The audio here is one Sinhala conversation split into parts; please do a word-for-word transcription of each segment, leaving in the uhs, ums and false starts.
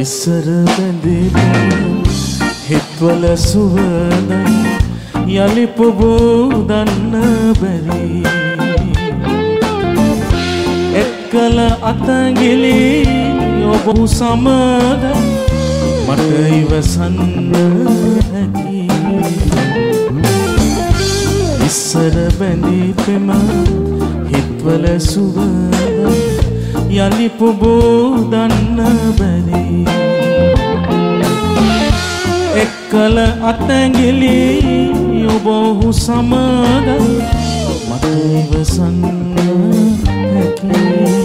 ඉස්සර බැඳිපු හිත්වල සුවඳ යලි පුබුදන්න බැරි එක්කල අතගිලි ඔබ සමග මට ඉවසන්න හැකි ඉස්සර බැඳිපෙම හිත්වල සුවඳ යලි පුබුදන්න බැරි එක්කල අතැඟිලි ඔබ ඔහු සමග මට ඉවසන්න හැකි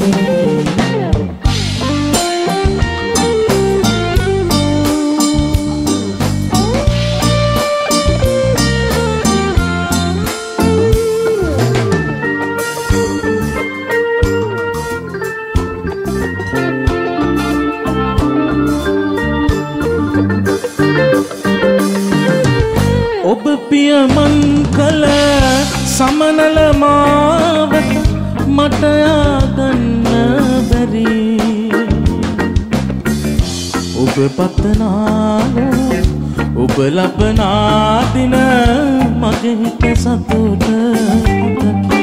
ඔබ පියමන් කළ සමනල මාවත මට යදන්න බැරි ඔබ පතනාල ඔබ ලබනාදින මගේ හිත සතුට හොඳකි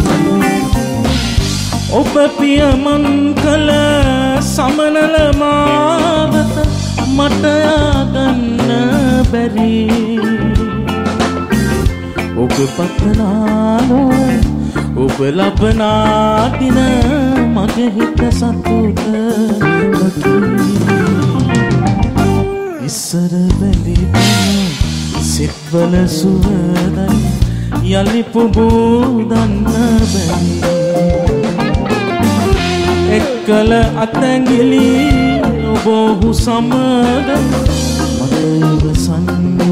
ඔබ පියමන් කළ සමනල මාවත මට යදන්න බැරි ඔබ පතනාලෝ ඔබ ලබනාදින මගේ හිත සතුට වකි ඉස්සර බැඳිපු සිත්වල සුවඳයි යලි පුබුදන්න බැරි එක්කල අතැඟිලි ඔබ ඔහු සමග මට ඉවසන්න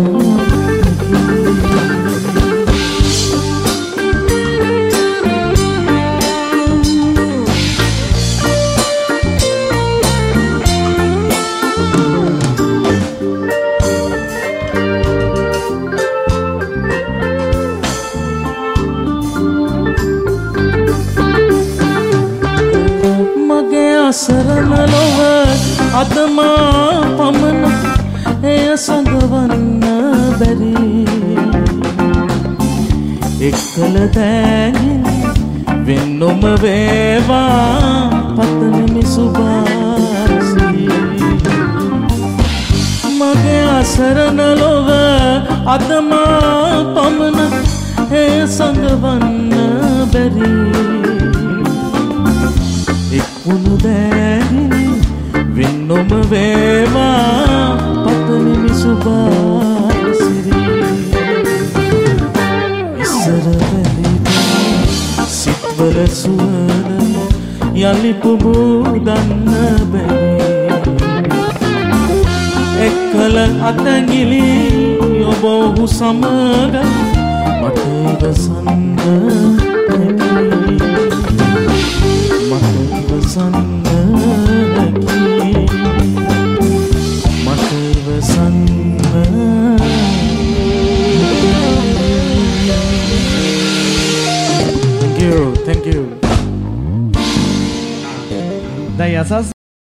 සරණ ලොව අදමා පමණ එය සඟවන්න බැරි එක්කල තැගිලි වෙන්නොම වේවා පතනමි සුභාසිරි මගේ අසරණ ලොව අදමා පමණ එය සඟවන්න බැරි එක්වුණු දැගිලි වෙන්නොම වේවා පතනමි සුභාසිරි ඉස්සර බැඳිපු සිත්වල සුවඳ යලි පුබුදන්න බැරි එක්කල අතැඟිලි ඔබ ඔහු සමග මට ඉවසන්න හැකි මට ඉවසන්න හැකි මට ඉවසන්න Thank you, thank you. දැන් යසස්